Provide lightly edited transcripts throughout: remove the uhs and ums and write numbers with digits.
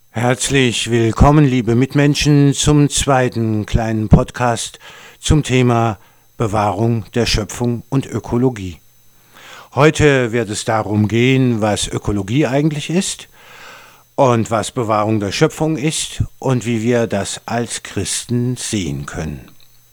Herzlich willkommen, liebe Mitmenschen, zum zweiten kleinen Podcast zum Thema Bewahrung der Schöpfung und Ökologie. Heute wird es darum gehen, was Ökologie eigentlich ist und was Bewahrung der Schöpfung ist und wie wir das als Christen sehen können.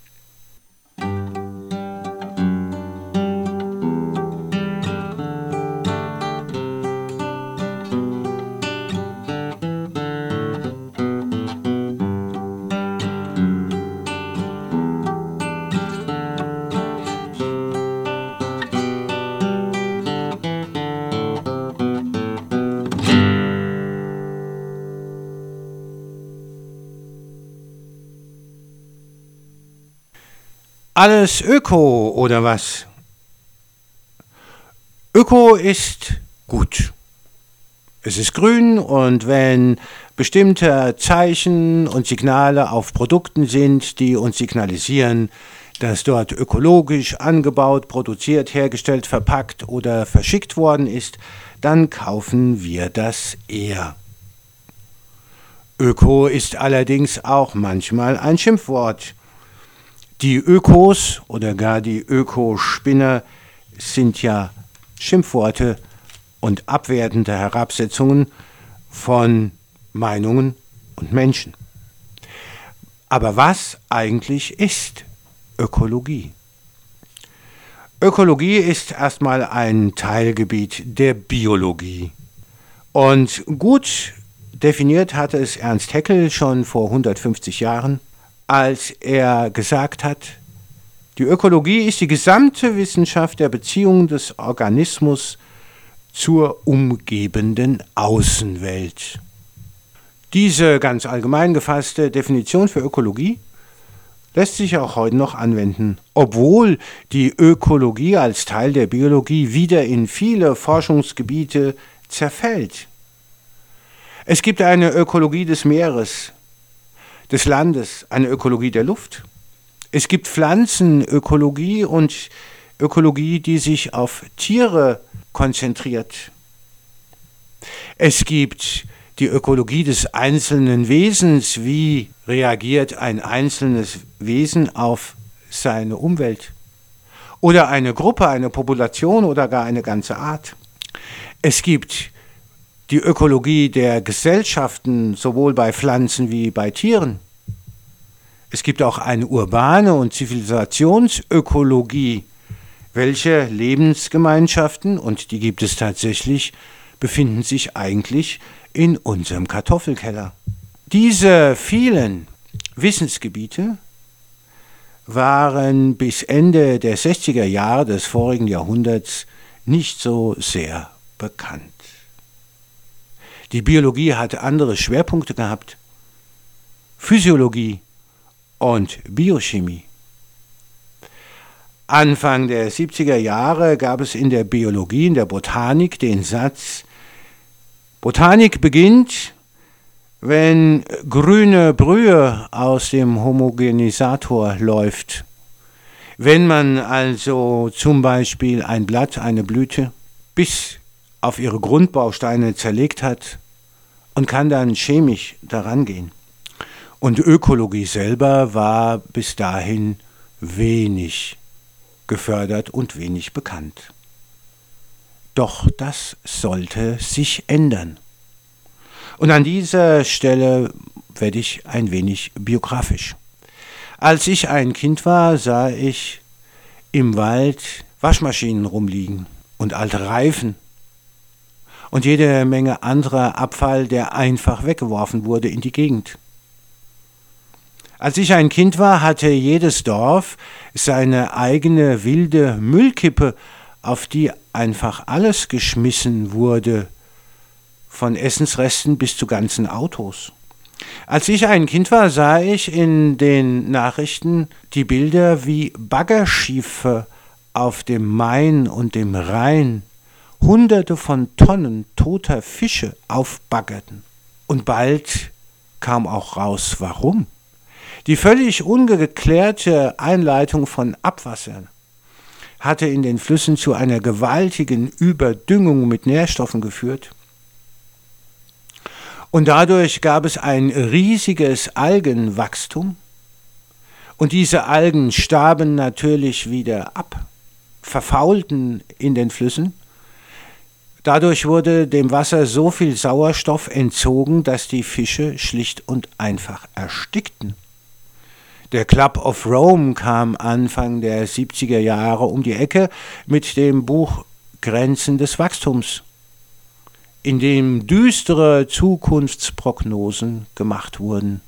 Alles Öko oder was? Öko ist gut. Es ist grün und wenn bestimmte Zeichen und Signale auf Produkten sind, die uns signalisieren, dass dort ökologisch angebaut, produziert, hergestellt, verpackt oder verschickt worden ist, dann kaufen wir das eher. Öko ist allerdings auch manchmal ein Schimpfwort. Die Ökos oder gar die Ökospinner sind ja Schimpfworte und abwertende Herabsetzungen von Meinungen und Menschen. Aber was eigentlich ist Ökologie? Ökologie ist erstmal ein Teilgebiet der Biologie. Und gut definiert hatte es Ernst Haeckel schon vor 150 Jahren, als er gesagt hat, die Ökologie ist die gesamte Wissenschaft der Beziehung des Organismus zur umgebenden Außenwelt. Diese ganz allgemein gefasste Definition für Ökologie lässt sich auch heute noch anwenden, obwohl die Ökologie als Teil der Biologie wieder in viele Forschungsgebiete zerfällt. Es gibt eine Ökologie des Meeres, des Landes, eine Ökologie der Luft. Es gibt Pflanzenökologie und Ökologie, die sich auf Tiere konzentriert. Es gibt die Ökologie des einzelnen Wesens. Wie reagiert ein einzelnes Wesen auf seine Umwelt? Oder eine Gruppe, eine Population oder gar eine ganze Art. Es gibt die Ökologie der Gesellschaften, sowohl bei Pflanzen wie bei Tieren. Es gibt auch eine urbane und Zivilisationsökologie. Welche Lebensgemeinschaften, und die gibt es tatsächlich, befinden sich eigentlich in unserem Kartoffelkeller? Diese vielen Wissensgebiete waren bis Ende der 60er Jahre des vorigen Jahrhunderts nicht so sehr bekannt. Die Biologie hat andere Schwerpunkte gehabt. Physiologie und Biochemie. Anfang der 70er Jahre gab es in der Biologie, in der Botanik den Satz, Botanik beginnt, wenn grüne Brühe aus dem Homogenisator läuft. Wenn man also zum Beispiel ein Blatt, eine Blüte, bis auf ihre Grundbausteine zerlegt hat und kann dann chemisch daran gehen. Und Ökologie selber war bis dahin wenig gefördert und wenig bekannt. Doch das sollte sich ändern. Und an dieser Stelle werde ich ein wenig biografisch. Als ich ein Kind war, sah ich im Wald Waschmaschinen rumliegen und alte Reifen und jede Menge anderer Abfall, der einfach weggeworfen wurde in die Gegend. Als ich ein Kind war, hatte jedes Dorf seine eigene wilde Müllkippe, auf die einfach alles geschmissen wurde, von Essensresten bis zu ganzen Autos. Als ich ein Kind war, sah ich in den Nachrichten die Bilder, wie Baggerschiffe auf dem Main und dem Rhein Hunderte von Tonnen toter Fische aufbaggerten. Und bald kam auch raus, warum. Die völlig ungeklärte Einleitung von Abwassern hatte in den Flüssen zu einer gewaltigen Überdüngung mit Nährstoffen geführt. Und dadurch gab es ein riesiges Algenwachstum. Und diese Algen starben natürlich wieder ab, verfaulten in den Flüssen. Dadurch wurde dem Wasser so viel Sauerstoff entzogen, dass die Fische schlicht und einfach erstickten. Der Club of Rome kam Anfang der 70er Jahre um die Ecke mit dem Buch Grenzen des Wachstums, in dem düstere Zukunftsprognosen gemacht wurden.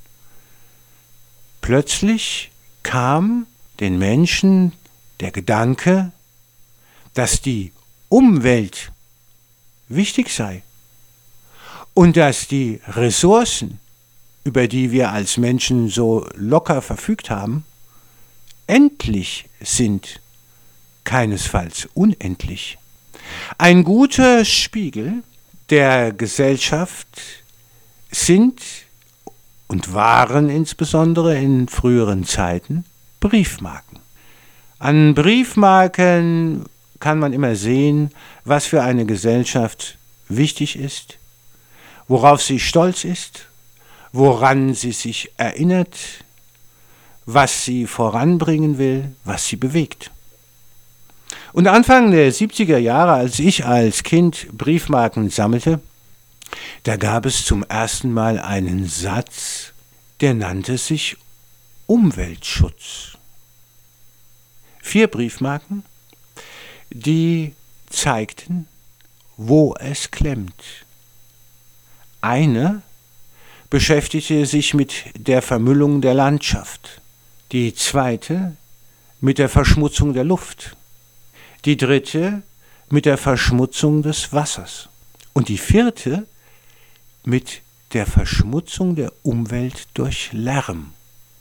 Plötzlich kam den Menschen der Gedanke, dass die Umwelt wichtig sei und dass die Ressourcen, über die wir als Menschen so locker verfügt haben, endlich sind, keinesfalls unendlich. Ein guter Spiegel der Gesellschaft sind und waren insbesondere in früheren Zeiten Briefmarken. An Briefmarken kann man immer sehen, was für eine Gesellschaft wichtig ist, worauf sie stolz ist, woran sie sich erinnert, was sie voranbringen will, was sie bewegt. Und Anfang der 70er Jahre, als ich als Kind Briefmarken sammelte, da gab es zum ersten Mal einen Satz, der nannte sich Umweltschutz. 4 Briefmarken, die zeigten, wo es klemmt. Eine beschäftigte sich mit der Vermüllung der Landschaft, die zweite mit der Verschmutzung der Luft, die dritte mit der Verschmutzung des Wassers und die vierte mit der Verschmutzung der Umwelt durch Lärm.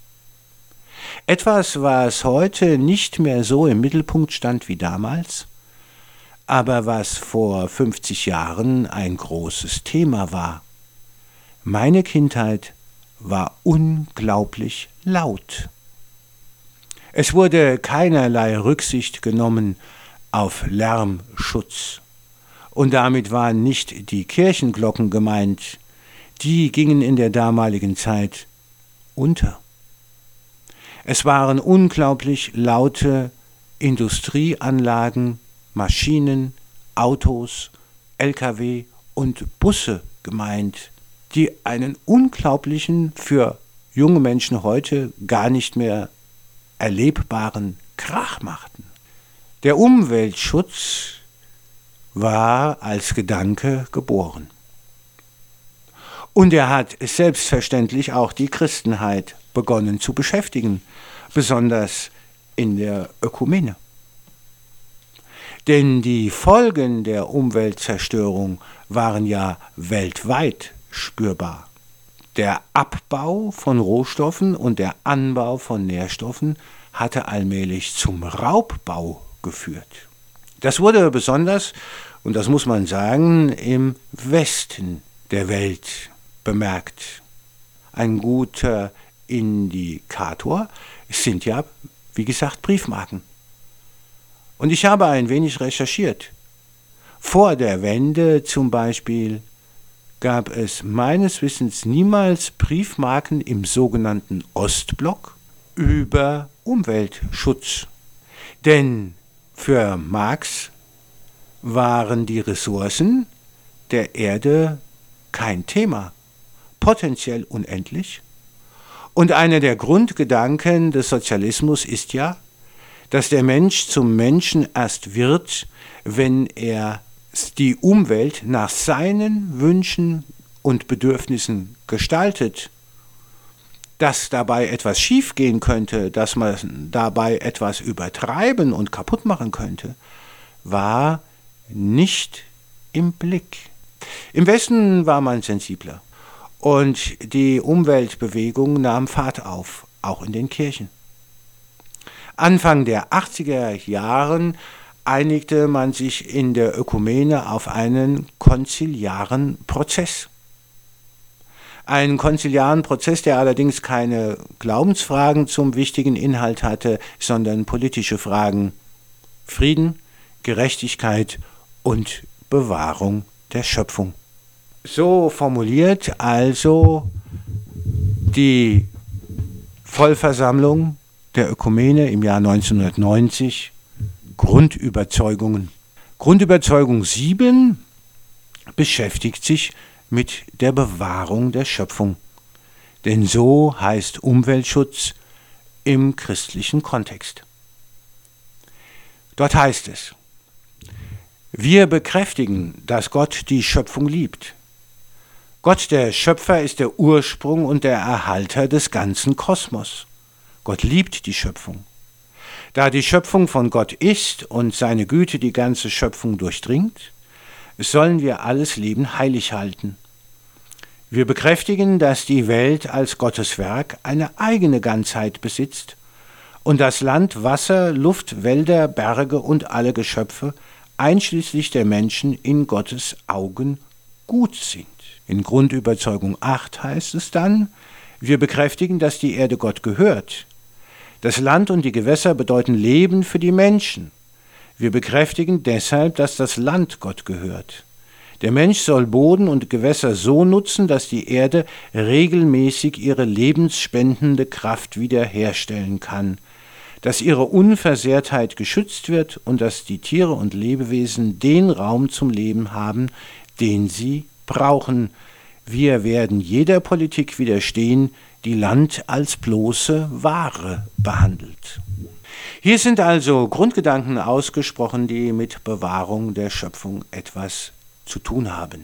Etwas, was heute nicht mehr so im Mittelpunkt stand wie damals, aber was vor 50 Jahren ein großes Thema war. Meine Kindheit war unglaublich laut. Es wurde keinerlei Rücksicht genommen auf Lärmschutz. Und damit waren nicht die Kirchenglocken gemeint, die gingen in der damaligen Zeit unter. Es waren unglaublich laute Industrieanlagen, Maschinen, Autos, Lkw und Busse gemeint, die einen unglaublichen, für junge Menschen heute gar nicht mehr erlebbaren Krach machten. Der Umweltschutz war als Gedanke geboren. Und er hat selbstverständlich auch die Christenheit begonnen zu beschäftigen, besonders in der Ökumene. Denn die Folgen der Umweltzerstörung waren ja weltweit spürbar. Der Abbau von Rohstoffen und der Anbau von Nährstoffen hatte allmählich zum Raubbau geführt. Das wurde besonders, und das muss man sagen, im Westen der Welt bemerkt. Ein guter Indikator sind ja, wie gesagt, Briefmarken. Und ich habe ein wenig recherchiert. Vor der Wende zum Beispiel gab es meines Wissens niemals Briefmarken im sogenannten Ostblock über Umweltschutz. Denn für Marx waren die Ressourcen der Erde kein Thema, potenziell unendlich. Und einer der Grundgedanken des Sozialismus ist ja, dass der Mensch zum Menschen erst wird, wenn er die Umwelt nach seinen Wünschen und Bedürfnissen gestaltet. Dass dabei etwas schiefgehen könnte, dass man dabei etwas übertreiben und kaputt machen könnte, war nicht im Blick. Im Westen war man sensibler und die Umweltbewegung nahm Fahrt auf, auch in den Kirchen. Anfang der 80er Jahren einigte man sich in der Ökumene auf einen konziliaren Prozess. Einen konziliaren Prozess, der allerdings keine Glaubensfragen zum wichtigen Inhalt hatte, sondern politische Fragen: Frieden, Gerechtigkeit und Bewahrung der Schöpfung. So formuliert also die Vollversammlung der Ökumene im Jahr 1990 Grundüberzeugungen. Grundüberzeugung 7 beschäftigt sich mit der Bewahrung der Schöpfung. Denn so heißt Umweltschutz im christlichen Kontext. Dort heißt es: Wir bekräftigen, dass Gott die Schöpfung liebt. Gott, der Schöpfer, ist der Ursprung und der Erhalter des ganzen Kosmos. Gott liebt die Schöpfung. Da die Schöpfung von Gott ist und seine Güte die ganze Schöpfung durchdringt, sollen wir alles Leben heilig halten. Wir bekräftigen, dass die Welt als Gottes Werk eine eigene Ganzheit besitzt und das Land, Wasser, Luft, Wälder, Berge und alle Geschöpfe, einschließlich der Menschen, in Gottes Augen gut sind. In Grundüberzeugung 8 heißt es dann: Wir bekräftigen, dass die Erde Gott gehört. Das Land und die Gewässer bedeuten Leben für die Menschen. Wir bekräftigen deshalb, dass das Land Gott gehört. Der Mensch soll Boden und Gewässer so nutzen, dass die Erde regelmäßig ihre lebensspendende Kraft wiederherstellen kann, dass ihre Unversehrtheit geschützt wird und dass die Tiere und Lebewesen den Raum zum Leben haben, den sie brauchen. Wir werden jeder Politik widerstehen, die Land als bloße Ware behandelt. Hier sind also Grundgedanken ausgesprochen, die mit Bewahrung der Schöpfung etwas zu tun haben.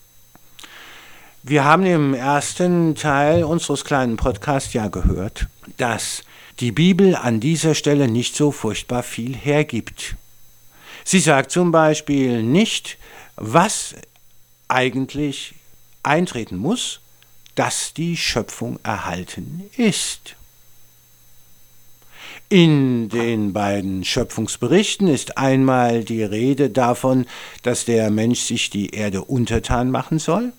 Wir haben im ersten Teil unseres kleinen Podcasts ja gehört, dass die Bibel an dieser Stelle nicht so furchtbar viel hergibt. Sie sagt zum Beispiel nicht, was eigentlich eintreten muss, dass die Schöpfung erhalten ist. In den beiden Schöpfungsberichten ist einmal die Rede davon, dass der Mensch sich die Erde untertan machen soll.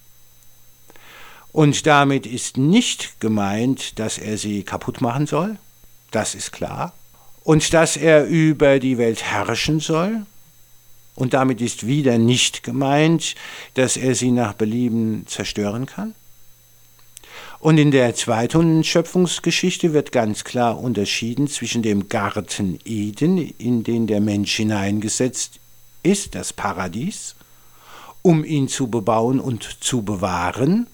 Und damit ist nicht gemeint, dass er sie kaputt machen soll, das ist klar. Und dass er über die Welt herrschen soll. Und damit ist wieder nicht gemeint, dass er sie nach Belieben zerstören kann. Und in der zweiten Schöpfungsgeschichte wird ganz klar unterschieden zwischen dem Garten Eden, in den der Mensch hineingesetzt ist, das Paradies, um ihn zu bebauen und zu bewahren.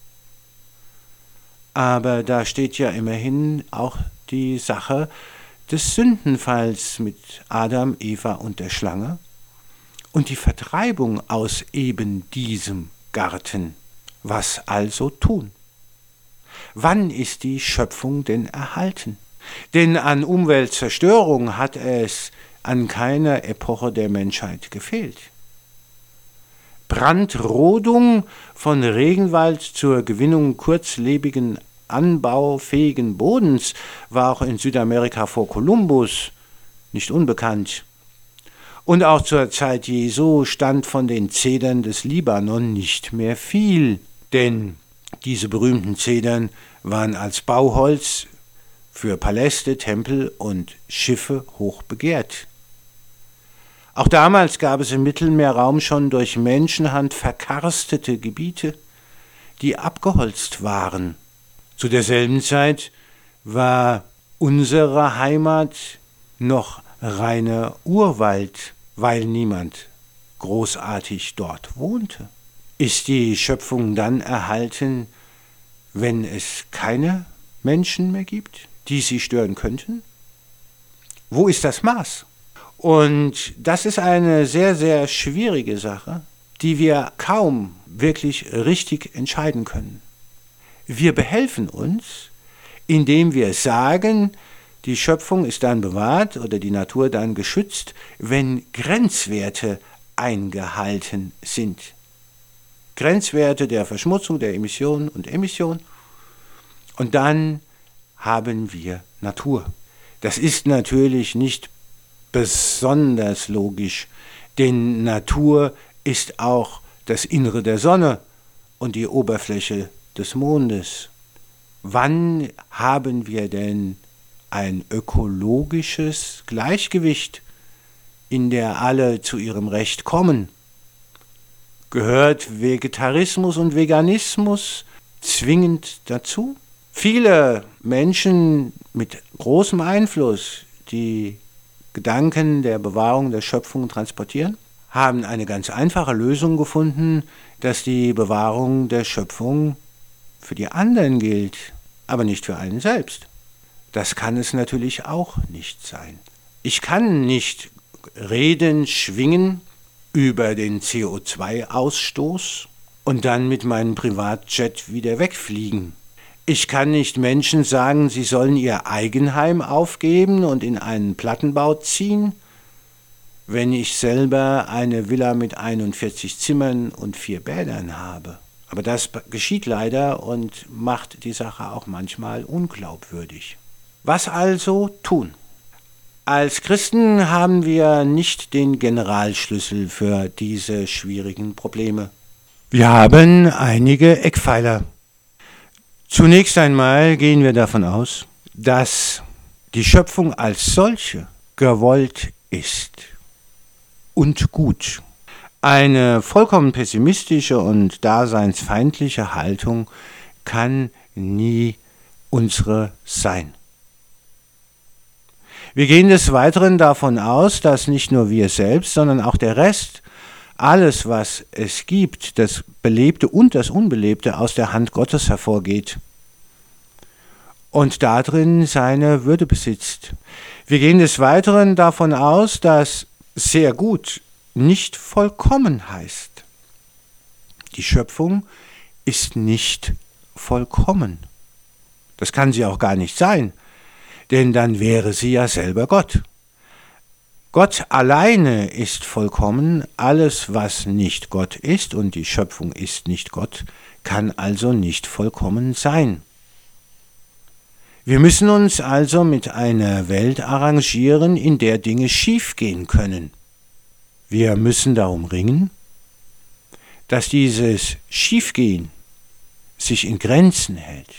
Aber da steht ja immerhin auch die Sache des Sündenfalls mit Adam, Eva und der Schlange und die Vertreibung aus eben diesem Garten. Was also tun? Wann ist die Schöpfung denn erhalten? Denn an Umweltzerstörung hat es an keiner Epoche der Menschheit gefehlt. Brandrodung von Regenwald zur Gewinnung kurzlebigen, anbaufähigen Bodens war auch in Südamerika vor Kolumbus nicht unbekannt. Und auch zur Zeit Jesu stand von den Zedern des Libanon nicht mehr viel, denn diese berühmten Zedern waren als Bauholz für Paläste, Tempel und Schiffe hoch begehrt. Auch damals gab es im Mittelmeerraum schon durch Menschenhand verkarstete Gebiete, die abgeholzt waren. Zu derselben Zeit war unsere Heimat noch reiner Urwald, weil niemand großartig dort wohnte. Ist die Schöpfung dann erhalten, wenn es keine Menschen mehr gibt, die sie stören könnten? Wo ist das Maß? Und das ist eine sehr, sehr schwierige Sache, die wir kaum wirklich richtig entscheiden können. Wir behelfen uns, indem wir sagen, die Schöpfung ist dann bewahrt oder die Natur dann geschützt, wenn Grenzwerte eingehalten sind. Grenzwerte der Verschmutzung, der Emission und Emission. Und dann haben wir Natur. Das ist natürlich nicht besonders logisch, denn Natur ist auch das Innere der Sonne und die Oberfläche des Mondes. Wann haben wir denn ein ökologisches Gleichgewicht, in der alle zu ihrem Recht kommen? Gehört Vegetarismus und Veganismus zwingend dazu? Viele Menschen mit großem Einfluss, die Gedanken der Bewahrung der Schöpfung transportieren, haben eine ganz einfache Lösung gefunden, dass die Bewahrung der Schöpfung für die anderen gilt, aber nicht für einen selbst. Das kann es natürlich auch nicht sein. Ich kann nicht reden, schwingen über den CO2-Ausstoß und dann mit meinem Privatjet wieder wegfliegen. Ich kann nicht Menschen sagen, sie sollen ihr Eigenheim aufgeben und in einen Plattenbau ziehen, wenn ich selber eine Villa mit 41 Zimmern und 4 Bädern habe. Aber das geschieht leider und macht die Sache auch manchmal unglaubwürdig. Was also tun? Als Christen haben wir nicht den Generalschlüssel für diese schwierigen Probleme. Wir haben einige Eckpfeiler. Zunächst einmal gehen wir davon aus, dass die Schöpfung als solche gewollt ist und gut. Eine vollkommen pessimistische und daseinsfeindliche Haltung kann nie unsere sein. Wir gehen des Weiteren davon aus, dass nicht nur wir selbst, sondern auch der Rest, alles, was es gibt, das Belebte und das Unbelebte, aus der Hand Gottes hervorgeht und darin seine Würde besitzt. Wir gehen des Weiteren davon aus, dass sehr gut nicht vollkommen heißt. Die Schöpfung ist nicht vollkommen. Das kann sie auch gar nicht sein, denn dann wäre sie ja selber Gott. Gott alleine ist vollkommen, alles, was nicht Gott ist, und die Schöpfung ist nicht Gott, kann also nicht vollkommen sein. Wir müssen uns also mit einer Welt arrangieren, in der Dinge schiefgehen können. Wir müssen darum ringen, dass dieses Schiefgehen sich in Grenzen hält.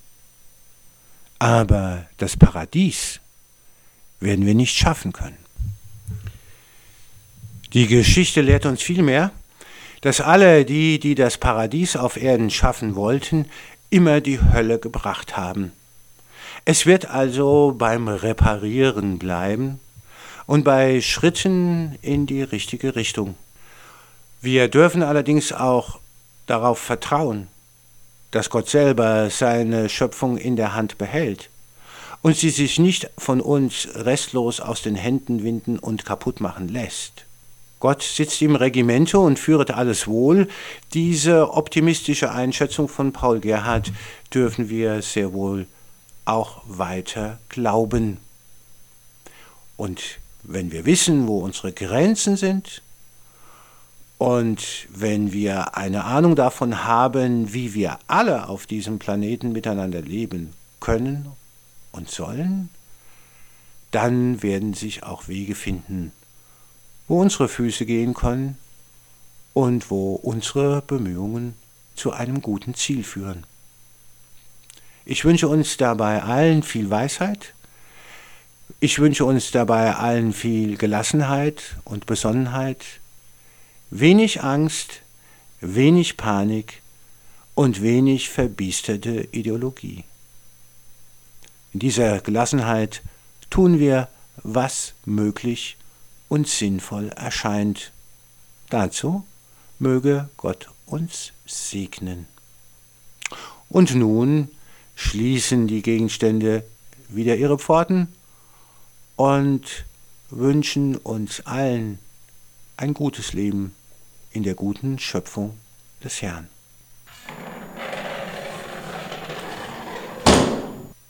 Aber das Paradies werden wir nicht schaffen können. Die Geschichte lehrt uns vielmehr, dass alle die das Paradies auf Erden schaffen wollten, immer die Hölle gebracht haben. Es wird also beim Reparieren bleiben und bei Schritten in die richtige Richtung. Wir dürfen allerdings auch darauf vertrauen, dass Gott selber seine Schöpfung in der Hand behält und sie sich nicht von uns restlos aus den Händen winden und kaputt machen lässt. Gott sitzt im Regimente und führet alles wohl. Diese optimistische Einschätzung von Paul Gerhardt dürfen wir sehr wohl auch weiter glauben. Und wenn wir wissen, wo unsere Grenzen sind, und wenn wir eine Ahnung davon haben, wie wir alle auf diesem Planeten miteinander leben können und sollen, dann werden sich auch Wege finden, wo unsere Füße gehen können und wo unsere Bemühungen zu einem guten Ziel führen. Ich wünsche uns dabei allen viel Weisheit. Ich wünsche uns dabei allen viel Gelassenheit und Besonnenheit, wenig Angst, wenig Panik und wenig verbiesterte Ideologie. In dieser Gelassenheit tun wir, was möglich und sinnvoll erscheint. Dazu möge Gott uns segnen. Und nun schließen die Gegenstände wieder ihre Pforten und wünschen uns allen ein gutes Leben in der guten Schöpfung des Herrn.